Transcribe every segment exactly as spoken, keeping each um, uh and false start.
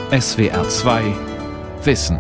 S W R zwei Wissen.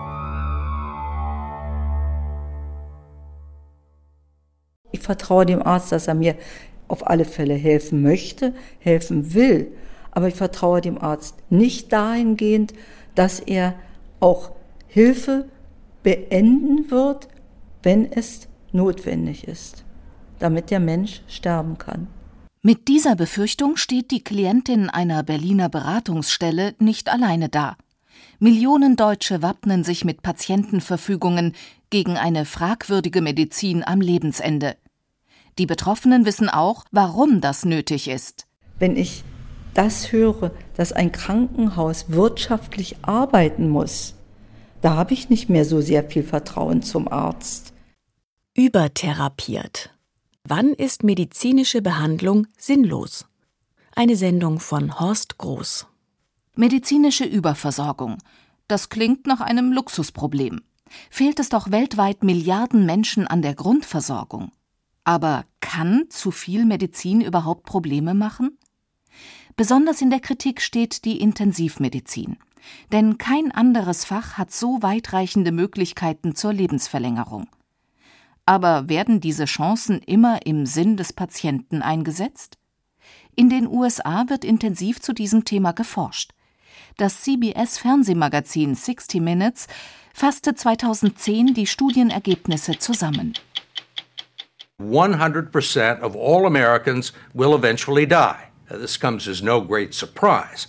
Ich vertraue dem Arzt, dass er mir auf alle Fälle helfen möchte, helfen will. Aber ich vertraue dem Arzt nicht dahingehend, dass er auch Hilfe beenden wird, wenn es notwendig ist, damit der Mensch sterben kann. Mit dieser Befürchtung steht die Klientin einer Berliner Beratungsstelle nicht alleine da. Millionen Deutsche wappnen sich mit Patientenverfügungen gegen eine fragwürdige Medizin am Lebensende. Die Betroffenen wissen auch, warum das nötig ist. Wenn ich das höre, dass ein Krankenhaus wirtschaftlich arbeiten muss, da habe ich nicht mehr so sehr viel Vertrauen zum Arzt. Übertherapiert. Wann ist medizinische Behandlung sinnlos? Eine Sendung von Horst Groß. Medizinische Überversorgung. Das klingt nach einem Luxusproblem. Fehlt es doch weltweit Milliarden Menschen an der Grundversorgung. Aber kann zu viel Medizin überhaupt Probleme machen? Besonders in der Kritik steht die Intensivmedizin. Denn kein anderes Fach hat so weitreichende Möglichkeiten zur Lebensverlängerung. Aber werden diese Chancen immer im Sinn des Patienten eingesetzt? In den U S A wird intensiv zu diesem Thema geforscht. Das C B S-Fernsehmagazin sixty minutes fasste zweitausendzehn die Studienergebnisse zusammen. one hundred percent of all Americans will eventually die. This comes as no great surprise.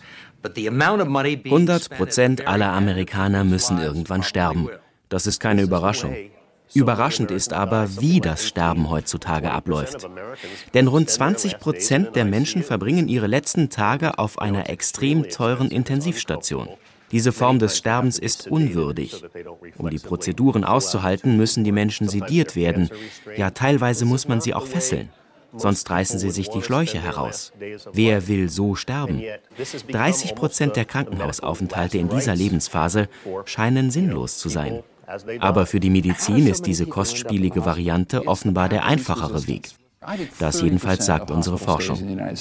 hundert Prozent aller Amerikaner müssen irgendwann sterben. Das ist keine Überraschung. Überraschend ist aber, wie das Sterben heutzutage abläuft. Denn rund zwanzig Prozent der Menschen verbringen ihre letzten Tage auf einer extrem teuren Intensivstation. Diese Form des Sterbens ist unwürdig. Um die Prozeduren auszuhalten, müssen die Menschen sediert werden. Ja, teilweise muss man sie auch fesseln. Sonst reißen sie sich die Schläuche heraus. Wer will so sterben? dreißig Prozent der Krankenhausaufenthalte in dieser Lebensphase scheinen sinnlos zu sein. Aber für die Medizin ist diese kostspielige Variante offenbar der einfachere Weg. Das jedenfalls sagt unsere Forschung.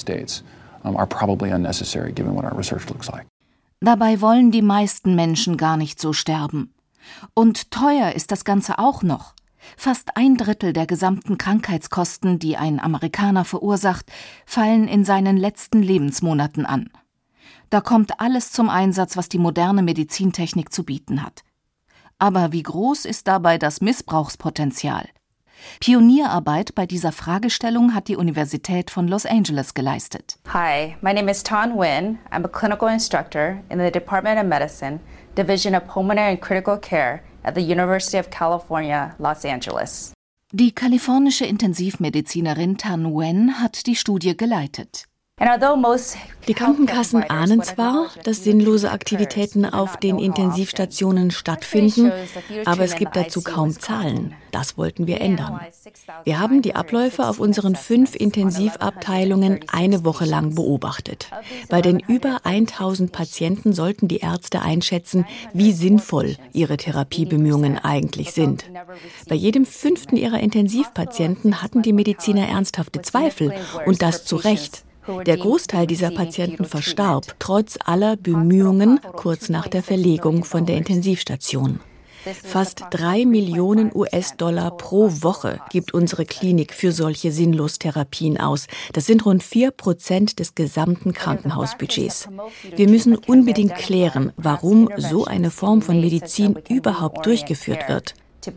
Dabei wollen die meisten Menschen gar nicht so sterben. Und teuer ist das Ganze auch noch. Fast ein Drittel der gesamten Krankheitskosten, die ein Amerikaner verursacht, fallen in seinen letzten Lebensmonaten an. Da kommt alles zum Einsatz, was die moderne Medizintechnik zu bieten hat. Aber wie groß ist dabei das Missbrauchspotenzial? Pionierarbeit bei dieser Fragestellung hat die Universität von Los Angeles geleistet. Hi, my name is Tan Nguyen. I'm a clinical instructor in the Department of Medicine, Division of Pulmonary and Critical Care at the University of California, Los Angeles. Die kalifornische Intensivmedizinerin Tan Nguyen hat die Studie geleitet. Die Krankenkassen ahnen zwar, dass sinnlose Aktivitäten auf den Intensivstationen stattfinden, aber es gibt dazu kaum Zahlen. Das wollten wir ändern. Wir haben die Abläufe auf unseren fünf Intensivabteilungen eine Woche lang beobachtet. Bei den über tausend Patienten sollten die Ärzte einschätzen, wie sinnvoll ihre Therapiebemühungen eigentlich sind. Bei jedem fünften ihrer Intensivpatienten hatten die Mediziner ernsthafte Zweifel, und das zu Recht. Der Großteil dieser Patienten verstarb, trotz aller Bemühungen, kurz nach der Verlegung von der Intensivstation. Fast drei Millionen U S-Dollar pro Woche gibt unsere Klinik für solche Sinnlostherapien aus. Das sind rund vier Prozent des gesamten Krankenhausbudgets. Wir müssen unbedingt klären, warum so eine Form von Medizin überhaupt durchgeführt wird.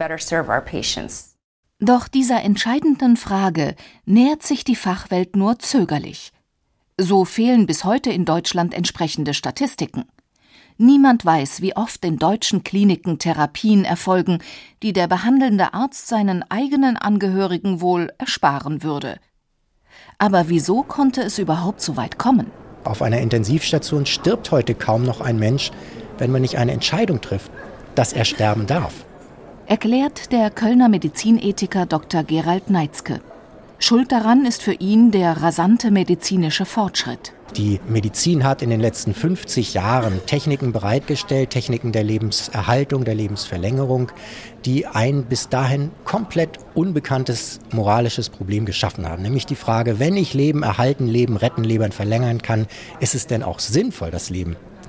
Doch dieser entscheidenden Frage nähert sich die Fachwelt nur zögerlich. So fehlen bis heute in Deutschland entsprechende Statistiken. Niemand weiß, wie oft in deutschen Kliniken Therapien erfolgen, die der behandelnde Arzt seinen eigenen Angehörigen wohl ersparen würde. Aber wieso konnte es überhaupt so weit kommen? Auf einer Intensivstation stirbt heute kaum noch ein Mensch, wenn man nicht eine Entscheidung trifft, dass er sterben darf. Erklärt der Kölner Medizinethiker Doktor Gerald Neitzke. Schuld daran ist für ihn der rasante medizinische Fortschritt. Die Medizin hat in den letzten fünfzig Jahren Techniken bereitgestellt, Techniken der Lebenserhaltung, der Lebensverlängerung, die ein bis dahin komplett unbekanntes moralisches Problem geschaffen haben. Nämlich die Frage, wenn ich Leben erhalten, Leben retten, Leben verlängern kann, ist es denn auch sinnvoll, das Leben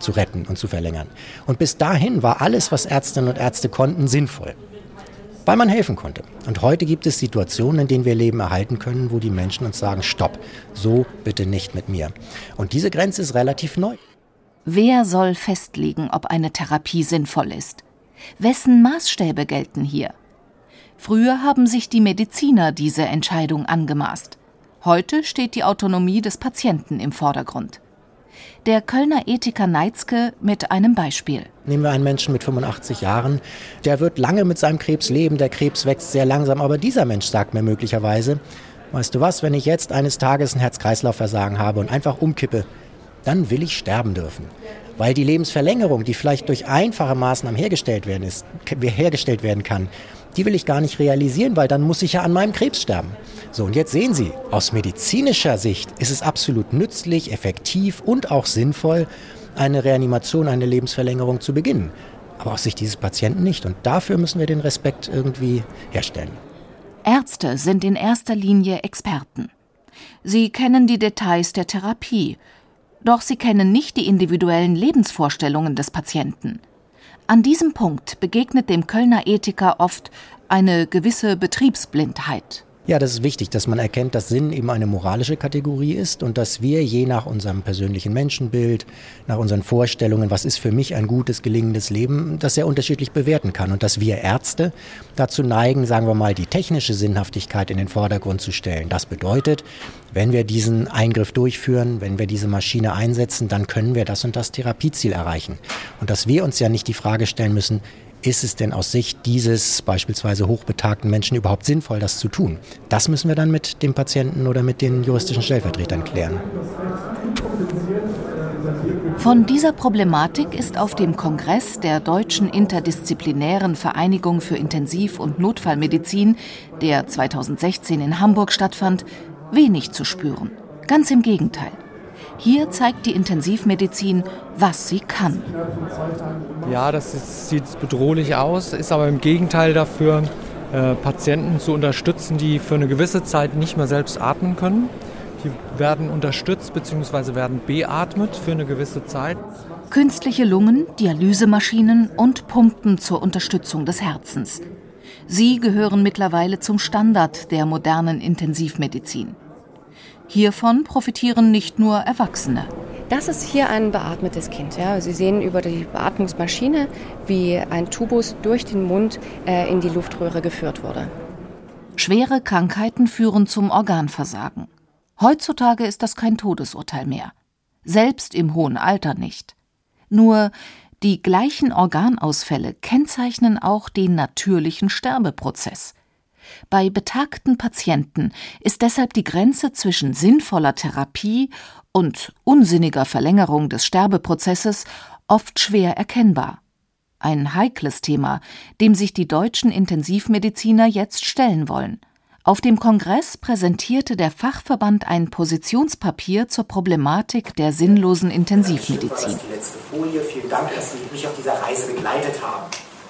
zu retten und zu verlängern. Und bis dahin war alles, was Ärztinnen und Ärzte konnten, sinnvoll, weil man helfen konnte. Und heute gibt es Situationen, in denen wir Leben erhalten können, wo die Menschen uns sagen, stopp, so bitte nicht mit mir. Und diese Grenze ist relativ neu. Wer soll festlegen, ob eine Therapie sinnvoll ist? Wessen Maßstäbe gelten hier? Früher haben sich die Mediziner diese Entscheidung angemaßt. Heute steht die Autonomie des Patienten im Vordergrund. Der Kölner Ethiker Neitzke mit einem Beispiel. Nehmen wir einen Menschen mit fünfundachtzig Jahren, der wird lange mit seinem Krebs leben, der Krebs wächst sehr langsam, aber dieser Mensch sagt mir möglicherweise, weißt du was, wenn ich jetzt eines Tages ein Herz-Kreislauf-Versagen habe und einfach umkippe, dann will ich sterben dürfen. Weil die Lebensverlängerung, die vielleicht durch einfache Maßnahmen hergestellt werden, ist, hergestellt werden kann, die will ich gar nicht realisieren, weil dann muss ich ja an meinem Krebs sterben. So, und jetzt sehen Sie, aus medizinischer Sicht ist es absolut nützlich, effektiv und auch sinnvoll, eine Reanimation, eine Lebensverlängerung zu beginnen. Aber aus Sicht dieses Patienten nicht. Und dafür müssen wir den Respekt irgendwie herstellen. Ärzte sind in erster Linie Experten. Sie kennen die Details der Therapie, doch sie kennen nicht die individuellen Lebensvorstellungen des Patienten. An diesem Punkt begegnet dem Kölner Ethiker oft eine gewisse Betriebsblindheit. Ja, das ist wichtig, dass man erkennt, dass Sinn eben eine moralische Kategorie ist und dass wir je nach unserem persönlichen Menschenbild, nach unseren Vorstellungen, was ist für mich ein gutes, gelingendes Leben, das sehr unterschiedlich bewerten kann. Und dass wir Ärzte dazu neigen, sagen wir mal, die technische Sinnhaftigkeit in den Vordergrund zu stellen. Das bedeutet, wenn wir diesen Eingriff durchführen, wenn wir diese Maschine einsetzen, dann können wir das und das Therapieziel erreichen. Und dass wir uns ja nicht die Frage stellen müssen, ist es denn aus Sicht dieses beispielsweise hochbetagten Menschen überhaupt sinnvoll, das zu tun? Das müssen wir dann mit dem Patienten oder mit den juristischen Stellvertretern klären. Von dieser Problematik ist auf dem Kongress der Deutschen Interdisziplinären Vereinigung für Intensiv- und Notfallmedizin, der zweitausendsechzehn in Hamburg stattfand, wenig zu spüren. Ganz im Gegenteil. Hier zeigt die Intensivmedizin, was sie kann. Ja, das ist, sieht bedrohlich aus, ist aber im Gegenteil dafür, äh, Patienten zu unterstützen, die für eine gewisse Zeit nicht mehr selbst atmen können. Die werden unterstützt bzw. werden beatmet für eine gewisse Zeit. Künstliche Lungen, Dialysemaschinen und Pumpen zur Unterstützung des Herzens. Sie gehören mittlerweile zum Standard der modernen Intensivmedizin. Hiervon profitieren nicht nur Erwachsene. Das ist hier ein beatmetes Kind. Ja. Sie sehen über die Beatmungsmaschine, wie ein Tubus durch den Mund äh, in die Luftröhre geführt wurde. Schwere Krankheiten führen zum Organversagen. Heutzutage ist das kein Todesurteil mehr. Selbst im hohen Alter nicht. Nur die gleichen Organausfälle kennzeichnen auch den natürlichen Sterbeprozess. Bei betagten Patienten ist deshalb die Grenze zwischen sinnvoller Therapie und unsinniger Verlängerung des Sterbeprozesses oft schwer erkennbar. Ein heikles Thema, dem sich die deutschen Intensivmediziner jetzt stellen wollen. Auf dem Kongress präsentierte der Fachverband ein Positionspapier zur Problematik der sinnlosen Intensivmedizin. Die letzte Folie. Vielen Dank, dass Sie mich auf dieser Reise begleitet haben.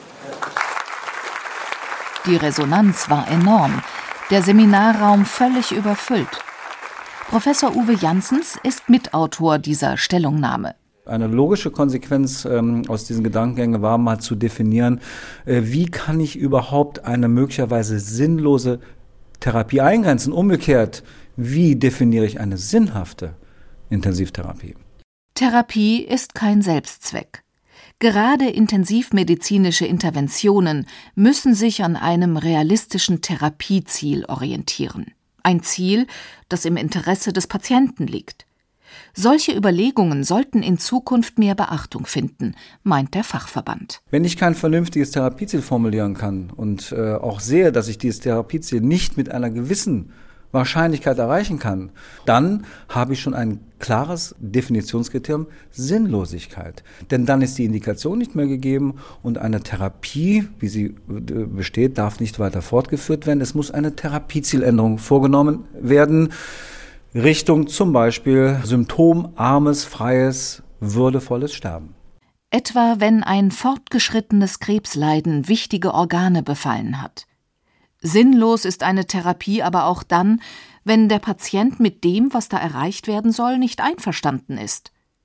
Die Resonanz war enorm, der Seminarraum völlig überfüllt. Professor Uwe Janssens ist Mitautor dieser Stellungnahme. Eine logische Konsequenz ähm, aus diesen Gedankengängen war mal zu definieren, äh, wie kann ich überhaupt eine möglicherweise sinnlose Therapie eingrenzen. Umgekehrt, wie definiere ich eine sinnhafte Intensivtherapie? Therapie ist kein Selbstzweck. Gerade intensivmedizinische Interventionen müssen sich an einem realistischen Therapieziel orientieren. Ein Ziel, das im Interesse des Patienten liegt. Solche Überlegungen sollten in Zukunft mehr Beachtung finden, meint der Fachverband. Wenn ich kein vernünftiges Therapieziel formulieren kann und äh, auch sehe, dass ich dieses Therapieziel nicht mit einer gewissen Wahrscheinlichkeit erreichen kann, dann habe ich schon ein klares Definitionskriterium Sinnlosigkeit. Denn dann ist die Indikation nicht mehr gegeben und eine Therapie, wie sie besteht, darf nicht weiter fortgeführt werden. Es muss eine Therapiezieländerung vorgenommen werden, Richtung zum Beispiel symptomarmes, freies, würdevolles Sterben. Etwa wenn ein fortgeschrittenes Krebsleiden wichtige Organe befallen hat. Sinnlos ist eine Therapie aber auch dann, wenn der Patient mit dem, was da erreicht werden soll, nicht einverstanden ist.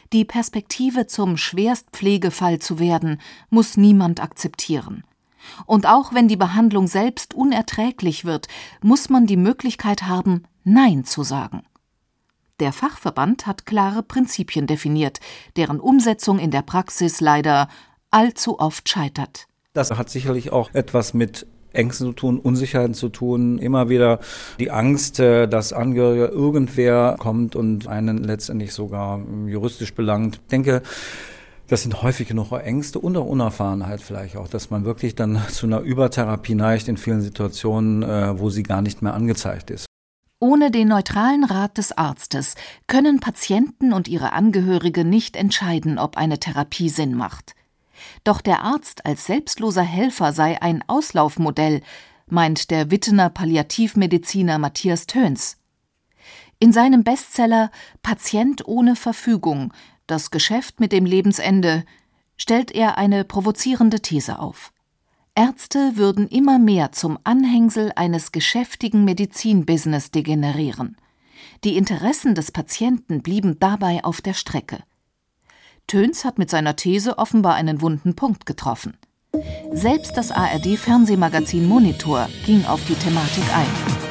Die Perspektive, zum Schwerstpflegefall zu werden, muss niemand akzeptieren. Und auch wenn die Behandlung selbst unerträglich wird, muss man die Möglichkeit haben, Nein zu sagen. Der Fachverband hat klare Prinzipien definiert, deren Umsetzung in der Praxis leider allzu oft scheitert. Das hat sicherlich auch etwas mit Ängsten zu tun, Unsicherheiten zu tun, immer wieder die Angst, dass Angehörige irgendwer kommt und einen letztendlich sogar juristisch belangt. Ich denke, das sind häufig genug Ängste und auch Unerfahrenheit vielleicht auch, dass man wirklich dann zu einer Übertherapie neigt in vielen Situationen, wo sie gar nicht mehr angezeigt ist. Ohne den neutralen Rat des Arztes können Patienten und ihre Angehörige nicht entscheiden, ob eine Therapie Sinn macht. Doch der Arzt als selbstloser Helfer sei ein Auslaufmodell, meint der Wittener Palliativmediziner Matthias Töns. In seinem Bestseller »Patient ohne Verfügung – Das Geschäft mit dem Lebensende« stellt er eine provozierende These auf. Ärzte würden immer mehr zum Anhängsel eines geschäftigen Medizinbusiness degenerieren. Die Interessen des Patienten blieben dabei auf der Strecke. Töns hat mit seiner These offenbar einen wunden Punkt getroffen. Selbst das A R D-Fernsehmagazin Monitor ging auf die Thematik ein.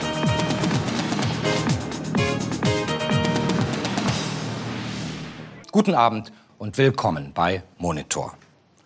Guten Abend und willkommen bei Monitor.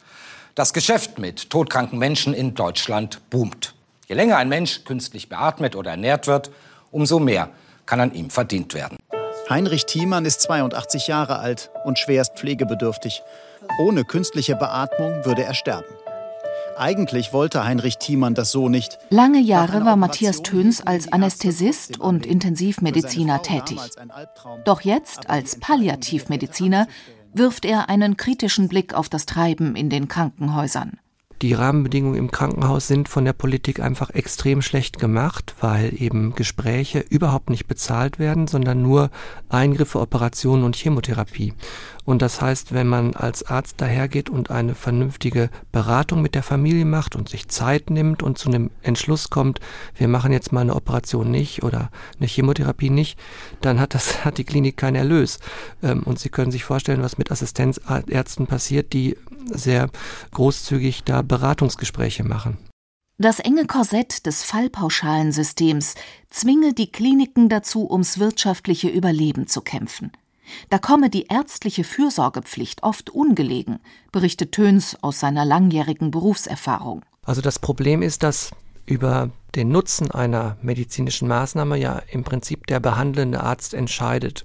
Das Geschäft mit todkranken Menschen in Deutschland boomt. Je länger ein Mensch künstlich beatmet oder ernährt wird, umso mehr kann an ihm verdient werden. Heinrich Thiemann ist zweiundachtzig Jahre alt und schwerst pflegebedürftig. Ohne künstliche Beatmung würde er sterben. Eigentlich wollte Heinrich Thiemann das so nicht. Lange Jahre war Matthias Töns als Anästhesist und Intensivmediziner tätig. Doch jetzt als Palliativmediziner wirft er einen kritischen Blick auf das Treiben in den Krankenhäusern. Die Rahmenbedingungen im Krankenhaus sind von der Politik einfach extrem schlecht gemacht, weil eben Gespräche überhaupt nicht bezahlt werden, sondern nur Eingriffe, Operationen und Chemotherapie. Und das heißt, wenn man als Arzt dahergeht und eine vernünftige Beratung mit der Familie macht und sich Zeit nimmt und zu einem Entschluss kommt, wir machen jetzt mal eine Operation nicht oder eine Chemotherapie nicht, dann hat das hat die Klinik keinen Erlös. Und Sie können sich vorstellen, was mit Assistenzärzten passiert, die sehr großzügig da Beratungsgespräche machen. Das enge Korsett des Fallpauschalensystems zwinge die Kliniken dazu, ums wirtschaftliche Überleben zu kämpfen. Da komme die ärztliche Fürsorgepflicht oft ungelegen, berichtet Töns aus seiner langjährigen Berufserfahrung. Also das Problem ist, dass über den Nutzen einer medizinischen Maßnahme ja im Prinzip der behandelnde Arzt entscheidet.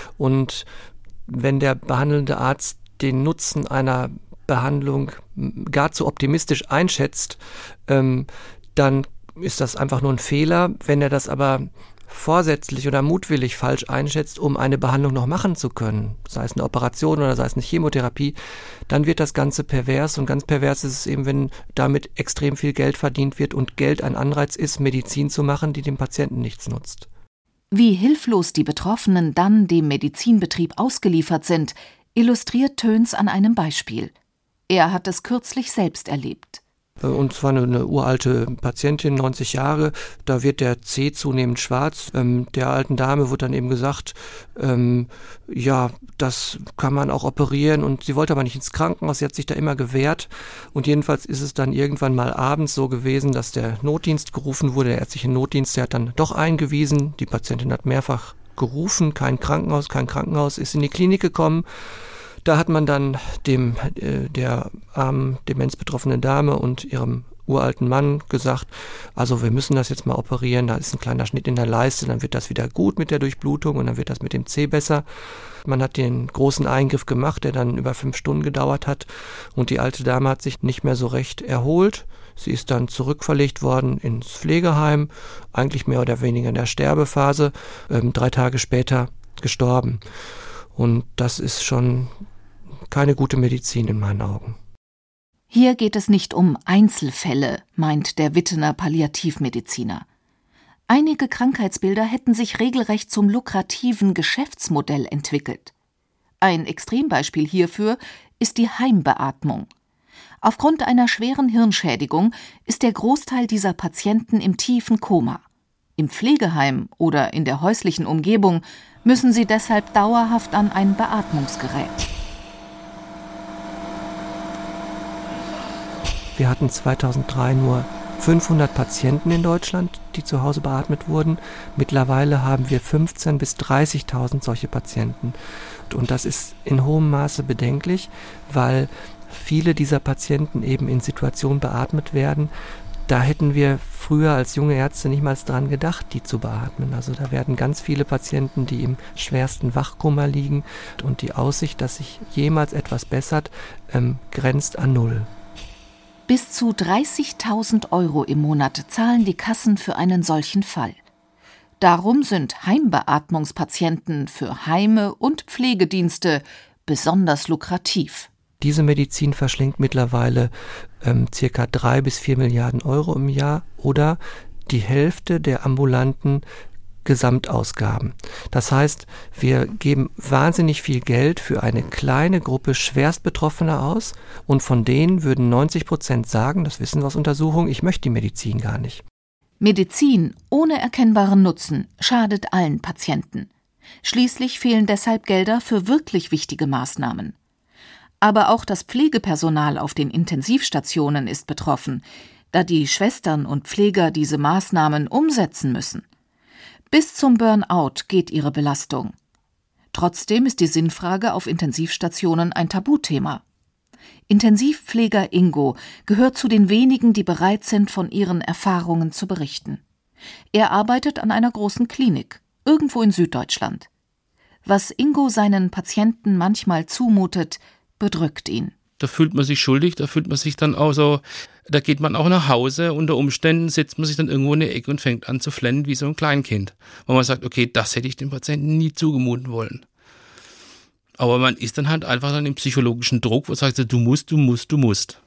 Und wenn der behandelnde Arzt den Nutzen einer Behandlung gar zu optimistisch einschätzt, ähm, dann ist das einfach nur ein Fehler. Wenn er das aber vorsätzlich oder mutwillig falsch einschätzt, um eine Behandlung noch machen zu können, sei es eine Operation oder sei es eine Chemotherapie, dann wird das Ganze pervers. Und ganz pervers ist es eben, wenn damit extrem viel Geld verdient wird und Geld ein Anreiz ist, Medizin zu machen, die dem Patienten nichts nutzt. Wie hilflos die Betroffenen dann dem Medizinbetrieb ausgeliefert sind, illustriert Töns an einem Beispiel. Er hat es kürzlich selbst erlebt. Und zwar eine, eine uralte Patientin, neunzig Jahre, da wird der Zeh zunehmend schwarz. Ähm, der alten Dame wird dann eben gesagt, ähm, ja, das kann man auch operieren, und sie wollte aber nicht ins Krankenhaus, sie hat sich da immer gewehrt, und jedenfalls ist es dann irgendwann mal abends so gewesen, dass der Notdienst gerufen wurde, der ärztliche Notdienst, der hat dann doch eingewiesen, die Patientin hat mehrfach gerufen, kein Krankenhaus, kein Krankenhaus, ist in die Klinik gekommen. Da hat man dann dem äh, der armen, demenzbetroffenen Dame und ihrem uralten Mann gesagt, also wir müssen das jetzt mal operieren, da ist ein kleiner Schnitt in der Leiste, dann wird das wieder gut mit der Durchblutung und dann wird das mit dem Zeh besser. Man hat den großen Eingriff gemacht, der dann über fünf Stunden gedauert hat, und die alte Dame hat sich nicht mehr so recht erholt. Sie ist dann zurückverlegt worden ins Pflegeheim, eigentlich mehr oder weniger in der Sterbephase, ähm, drei Tage später gestorben. Und das ist schon keine gute Medizin in meinen Augen. Hier geht es nicht um Einzelfälle, meint der Wittener Palliativmediziner. Einige Krankheitsbilder hätten sich regelrecht zum lukrativen Geschäftsmodell entwickelt. Ein Extrembeispiel hierfür ist die Heimbeatmung. Aufgrund einer schweren Hirnschädigung ist der Großteil dieser Patienten im tiefen Koma. Im Pflegeheim oder in der häuslichen Umgebung müssen sie deshalb dauerhaft an ein Beatmungsgerät. Wir hatten zweitausenddrei nur fünfhundert Patienten in Deutschland, die zu Hause beatmet wurden. Mittlerweile haben wir fünfzehntausend bis dreißigtausend solche Patienten. Und das ist in hohem Maße bedenklich, weil viele dieser Patienten eben in Situationen beatmet werden. Da hätten wir früher als junge Ärzte nicht mal dran gedacht, die zu beatmen. Also da werden ganz viele Patienten, die im schwersten Wachkoma liegen, und die Aussicht, dass sich jemals etwas bessert, ähm, grenzt an null. Bis zu dreißigtausend Euro im Monat zahlen die Kassen für einen solchen Fall. Darum sind Heimbeatmungspatienten für Heime und Pflegedienste besonders lukrativ. Diese Medizin verschlingt mittlerweile ähm, circa drei bis vier Milliarden Euro im Jahr oder die Hälfte der ambulanten Gesamtausgaben. Das heißt, wir geben wahnsinnig viel Geld für eine kleine Gruppe Schwerstbetroffener aus und von denen würden neunzig Prozent sagen, das wissen wir aus Untersuchungen, ich möchte die Medizin gar nicht. Medizin ohne erkennbaren Nutzen schadet allen Patienten. Schließlich fehlen deshalb Gelder für wirklich wichtige Maßnahmen. Aber auch das Pflegepersonal auf den Intensivstationen ist betroffen, da die Schwestern und Pfleger diese Maßnahmen umsetzen müssen. Bis zum Burnout geht ihre Belastung. Trotzdem ist die Sinnfrage auf Intensivstationen ein Tabuthema. Intensivpfleger Ingo gehört zu den wenigen, die bereit sind, von ihren Erfahrungen zu berichten. Er arbeitet an einer großen Klinik, irgendwo in Süddeutschland. Was Ingo seinen Patienten manchmal zumutet, bedrückt ihn. Da fühlt man sich schuldig, da fühlt man sich dann auch so, da geht man auch nach Hause, unter Umständen setzt man sich dann irgendwo in die Ecke und fängt an zu flennen wie so ein Kleinkind. Wo man sagt, okay, das hätte ich dem Patienten nie zugemuten wollen. Aber man ist dann halt einfach dann im psychologischen Druck, wo man sagt, du musst, du musst, du musst.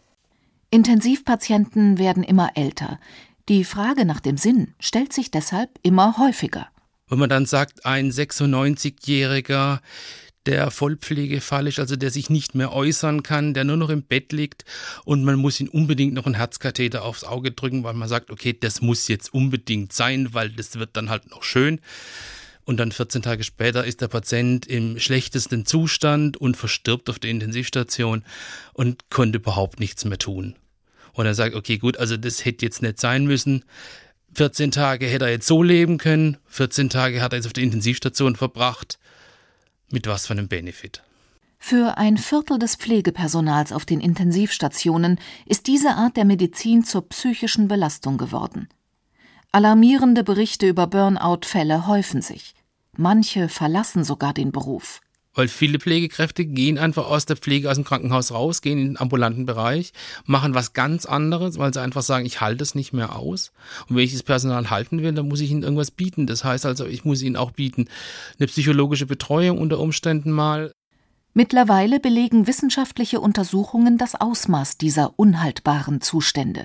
Intensivpatienten werden immer älter. Die Frage nach dem Sinn stellt sich deshalb immer häufiger. Wenn man dann sagt, ein sechsundneunzigjähriger, der Vollpflegefall ist, also der sich nicht mehr äußern kann, der nur noch im Bett liegt und man muss ihn unbedingt noch einen Herzkatheter aufs Auge drücken, weil man sagt, okay, das muss jetzt unbedingt sein, weil das wird dann halt noch schön. Und dann vierzehn Tage später ist der Patient im schlechtesten Zustand und verstirbt auf der Intensivstation und konnte überhaupt nichts mehr tun. Und er sagt, okay, gut, also das hätte jetzt nicht sein müssen. vierzehn Tage hätte er jetzt so leben können, vierzehn Tage hat er jetzt auf der Intensivstation verbracht. Mit was für einem Benefit? Für ein Viertel des Pflegepersonals auf den Intensivstationen ist diese Art der Medizin zur psychischen Belastung geworden. Alarmierende Berichte über Burnout-Fälle häufen sich. Manche verlassen sogar den Beruf. Weil viele Pflegekräfte gehen einfach aus der Pflege, aus dem Krankenhaus raus, gehen in den ambulanten Bereich, machen was ganz anderes, weil sie einfach sagen, ich halte es nicht mehr aus. Und wenn ich das Personal halten will, dann muss ich ihnen irgendwas bieten. Das heißt also, ich muss ihnen auch bieten, eine psychologische Betreuung unter Umständen mal. Mittlerweile belegen wissenschaftliche Untersuchungen das Ausmaß dieser unhaltbaren Zustände.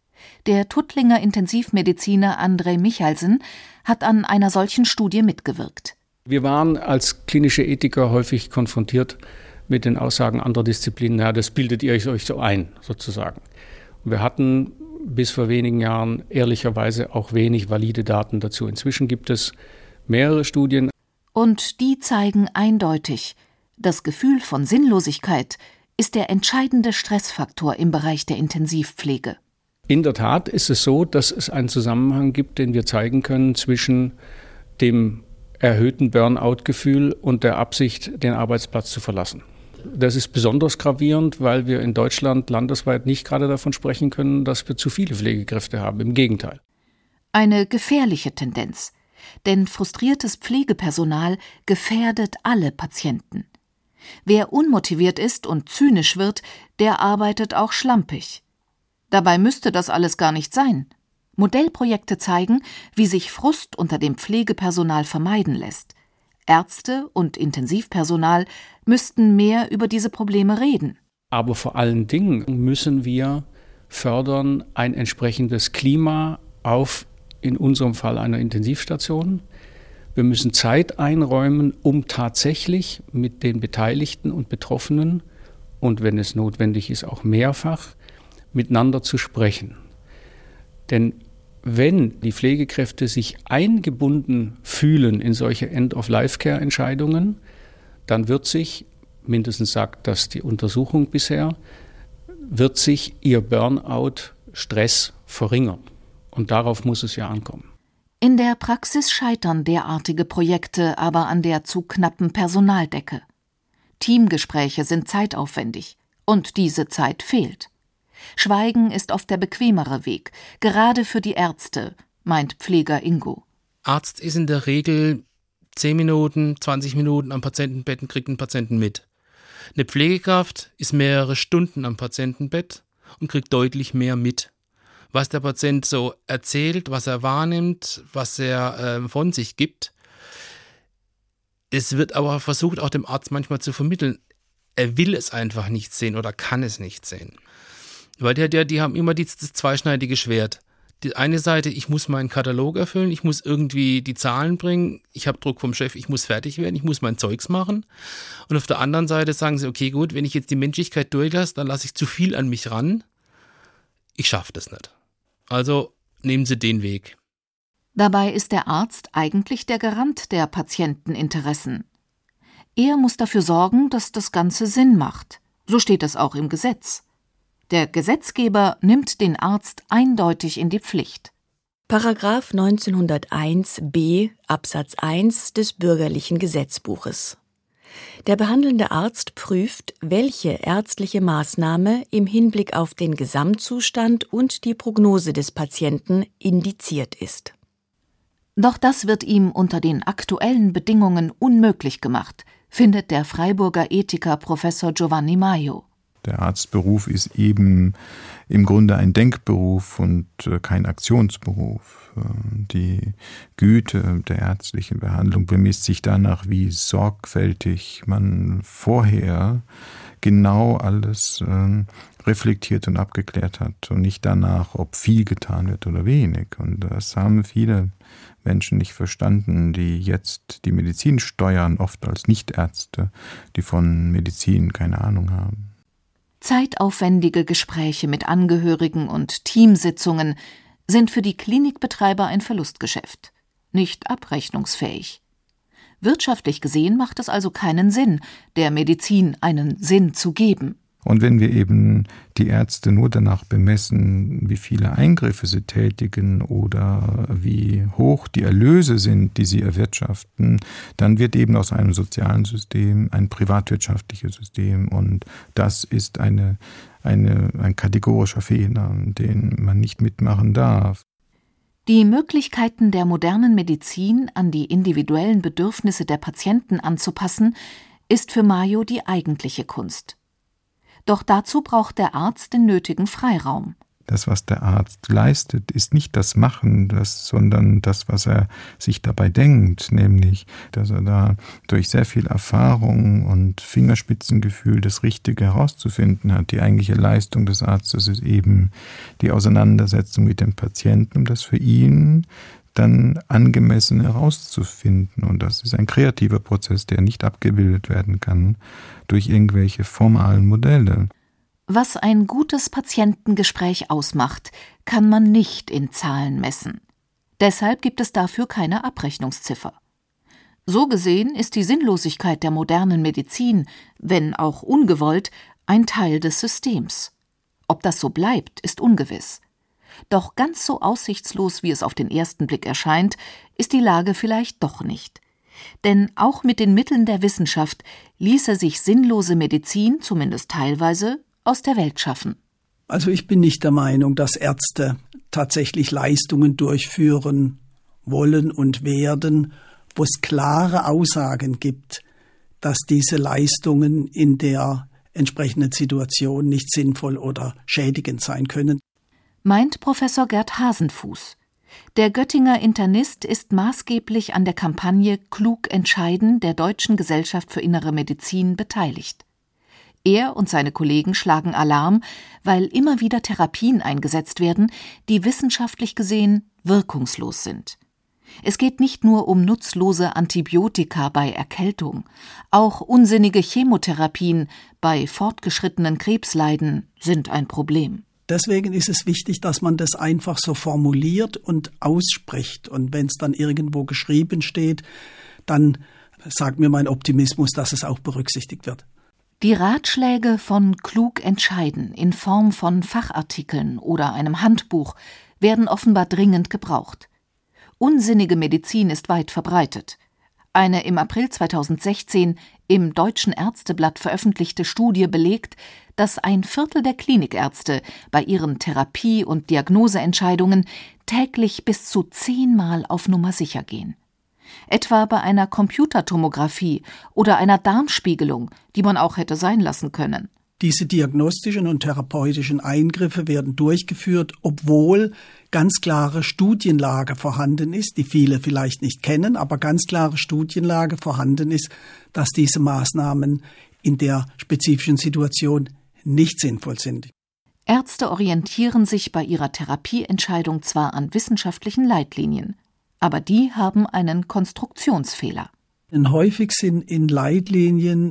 Der Tuttlinger Intensivmediziner André Michalsen hat an einer solchen Studie mitgewirkt. Wir waren als klinische Ethiker häufig konfrontiert mit den Aussagen anderer Disziplinen, ja, das bildet ihr euch so ein, sozusagen. Und wir hatten bis vor wenigen Jahren ehrlicherweise auch wenig valide Daten dazu. Inzwischen gibt es mehrere Studien. Und die zeigen eindeutig, das Gefühl von Sinnlosigkeit ist der entscheidende Stressfaktor im Bereich der Intensivpflege. In der Tat ist es so, dass es einen Zusammenhang gibt, den wir zeigen können zwischen dem erhöhten Burnout-Gefühl und der Absicht, den Arbeitsplatz zu verlassen. Das ist besonders gravierend, weil wir in Deutschland landesweit nicht gerade davon sprechen können, dass wir zu viele Pflegekräfte haben. Im Gegenteil. Eine gefährliche Tendenz, denn frustriertes Pflegepersonal gefährdet alle Patienten. Wer unmotiviert ist und zynisch wird, der arbeitet auch schlampig. Dabei müsste das alles gar nicht sein. Modellprojekte zeigen, wie sich Frust unter dem Pflegepersonal vermeiden lässt. Ärzte und Intensivpersonal müssten mehr über diese Probleme reden. Aber vor allen Dingen müssen wir fördern ein entsprechendes Klima auf, in unserem Fall, einer Intensivstation. Wir müssen Zeit einräumen, um tatsächlich mit den Beteiligten und Betroffenen und, wenn es notwendig ist, auch mehrfach miteinander zu sprechen. Denn wenn die Pflegekräfte sich eingebunden fühlen in solche End-of-Life-Care-Entscheidungen, dann wird sich, mindestens sagt das die Untersuchung bisher, wird sich ihr Burnout-Stress verringern. Und darauf muss es ja ankommen. In der Praxis scheitern derartige Projekte aber an der zu knappen Personaldecke. Teamgespräche sind zeitaufwendig und diese Zeit fehlt. Schweigen ist oft der bequemere Weg, gerade für die Ärzte, meint Pfleger Ingo. Arzt ist in der Regel zehn Minuten, zwanzig Minuten am Patientenbett und kriegt den Patienten mit. Eine Pflegekraft ist mehrere Stunden am Patientenbett und kriegt deutlich mehr mit. Was der Patient so erzählt, was er wahrnimmt, was er äh, von sich gibt. Es wird aber versucht, auch dem Arzt manchmal zu vermitteln, er will es einfach nicht sehen oder kann es nicht sehen. Weil die, die, die haben immer dieses zweischneidige Schwert. Die eine Seite, ich muss meinen Katalog erfüllen, ich muss irgendwie die Zahlen bringen, ich habe Druck vom Chef, ich muss fertig werden, ich muss mein Zeugs machen. Und auf der anderen Seite sagen sie, okay gut, wenn ich jetzt die Menschlichkeit durchlasse, dann lasse ich zu viel an mich ran. Ich schaffe das nicht. Also nehmen Sie den Weg. Dabei ist der Arzt eigentlich der Garant der Patienteninteressen. Er muss dafür sorgen, dass das Ganze Sinn macht. So steht es auch im Gesetz. Der Gesetzgeber nimmt den Arzt eindeutig in die Pflicht. Paragraph neunzehnhunderteins b Absatz eins des Bürgerlichen Gesetzbuches. Der behandelnde Arzt prüft, welche ärztliche Maßnahme im Hinblick auf den Gesamtzustand und die Prognose des Patienten indiziert ist. Doch das wird ihm unter den aktuellen Bedingungen unmöglich gemacht, findet der Freiburger Ethiker Professor Giovanni Maio. Der Arztberuf ist eben im Grunde ein Denkberuf und kein Aktionsberuf. Die Güte der ärztlichen Behandlung bemisst sich danach, wie sorgfältig man vorher genau alles äh, reflektiert und abgeklärt hat und nicht danach, ob viel getan wird oder wenig. Und das haben viele Menschen nicht verstanden, die jetzt die Medizin steuern, oft als Nichtärzte, die von Medizin keine Ahnung haben. Zeitaufwendige Gespräche mit Angehörigen und Teamsitzungen sind für die Klinikbetreiber ein Verlustgeschäft, nicht abrechnungsfähig. Wirtschaftlich gesehen macht es also keinen Sinn, der Medizin einen Sinn zu geben. Und wenn wir eben die Ärzte nur danach bemessen, wie viele Eingriffe sie tätigen oder wie hoch die Erlöse sind, die sie erwirtschaften, dann wird eben aus einem sozialen System ein privatwirtschaftliches System. Und das ist eine, eine, ein kategorischer Fehler, den man nicht mitmachen darf. Die Möglichkeiten der modernen Medizin an die individuellen Bedürfnisse der Patienten anzupassen, ist für Maio die eigentliche Kunst. Doch dazu braucht der Arzt den nötigen Freiraum. Das, was der Arzt leistet, ist nicht das Machen, das, sondern das, was er sich dabei denkt, nämlich, dass er da durch sehr viel Erfahrung und Fingerspitzengefühl das Richtige herauszufinden hat. Die eigentliche Leistung des Arztes ist eben die Auseinandersetzung mit dem Patienten, um das für ihn dann angemessen herauszufinden. Und das ist ein kreativer Prozess, der nicht abgebildet werden kann durch irgendwelche formalen Modelle. Was ein gutes Patientengespräch ausmacht, kann man nicht in Zahlen messen. Deshalb gibt es dafür keine Abrechnungsziffer. So gesehen ist die Sinnlosigkeit der modernen Medizin, wenn auch ungewollt, ein Teil des Systems. Ob das so bleibt, ist ungewiss. Doch ganz so aussichtslos, wie es auf den ersten Blick erscheint, ist die Lage vielleicht doch nicht. Denn auch mit den Mitteln der Wissenschaft ließe sich sinnlose Medizin, zumindest teilweise, aus der Welt schaffen. Also ich bin nicht der Meinung, dass Ärzte tatsächlich Leistungen durchführen wollen und werden, wo es klare Aussagen gibt, dass diese Leistungen in der entsprechenden Situation nicht sinnvoll oder schädigend sein können. Meint Professor Gerd Hasenfuß. Der Göttinger Internist ist maßgeblich an der Kampagne Klug entscheiden der Deutschen Gesellschaft für Innere Medizin beteiligt. Er und seine Kollegen schlagen Alarm, weil immer wieder Therapien eingesetzt werden, die wissenschaftlich gesehen wirkungslos sind. Es geht nicht nur um nutzlose Antibiotika bei Erkältung, auch unsinnige Chemotherapien bei fortgeschrittenen Krebsleiden sind ein Problem. Deswegen ist es wichtig, dass man das einfach so formuliert und ausspricht. Und wenn es dann irgendwo geschrieben steht, dann sagt mir mein Optimismus, dass es auch berücksichtigt wird. Die Ratschläge von Klug entscheiden in Form von Fachartikeln oder einem Handbuch werden offenbar dringend gebraucht. Unsinnige Medizin ist weit verbreitet. Eine im April zweitausendsechzehn im Deutschen Ärzteblatt veröffentlichte Studie belegt, dass ein Viertel der Klinikärzte bei ihren Therapie- und Diagnoseentscheidungen täglich bis zu zehnmal auf Nummer sicher gehen. Etwa bei einer Computertomographie oder einer Darmspiegelung, die man auch hätte sein lassen können. Diese diagnostischen und therapeutischen Eingriffe werden durchgeführt, obwohl ganz klare Studienlage vorhanden ist, die viele vielleicht nicht kennen, aber ganz klare Studienlage vorhanden ist, dass diese Maßnahmen in der spezifischen Situation nicht sinnvoll sind. Ärzte orientieren sich bei ihrer Therapieentscheidung zwar an wissenschaftlichen Leitlinien, aber die haben einen Konstruktionsfehler. Häufig sind in Leitlinien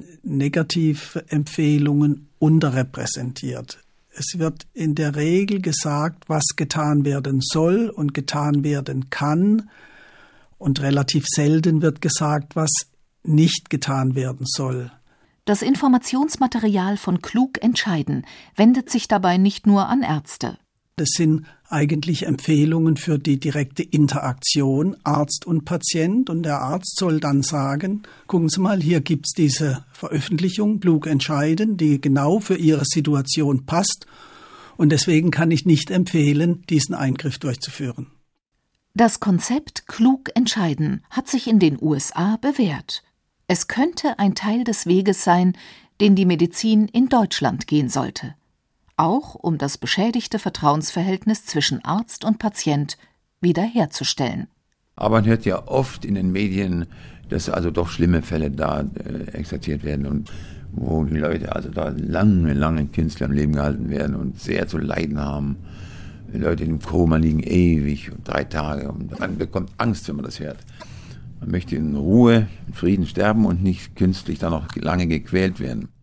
Negativempfehlungen unterrepräsentiert. Es wird in der Regel gesagt, was getan werden soll und getan werden kann, und relativ selten wird gesagt, was nicht getan werden soll. Das Informationsmaterial von Klug entscheiden wendet sich dabei nicht nur an Ärzte. Das sind eigentlich Empfehlungen für die direkte Interaktion Arzt und Patient. Und der Arzt soll dann sagen, gucken Sie mal, hier gibt's diese Veröffentlichung, Klug entscheiden, die genau für Ihre Situation passt. Und deswegen kann ich nicht empfehlen, diesen Eingriff durchzuführen. Das Konzept Klug entscheiden hat sich in den U S A bewährt. Es könnte ein Teil des Weges sein, den die Medizin in Deutschland gehen sollte. Auch um das beschädigte Vertrauensverhältnis zwischen Arzt und Patient wiederherzustellen. Aber man hört ja oft in den Medien, dass also doch schlimme Fälle da äh, exerziert werden und wo die Leute also da lange, lange Künstler am Leben gehalten werden und sehr zu leiden haben. Die Leute im Koma liegen ewig, drei Tage, und man bekommt Angst, wenn man das hört. Man möchte in Ruhe, in Frieden sterben und nicht künstlich dann noch lange gequält werden.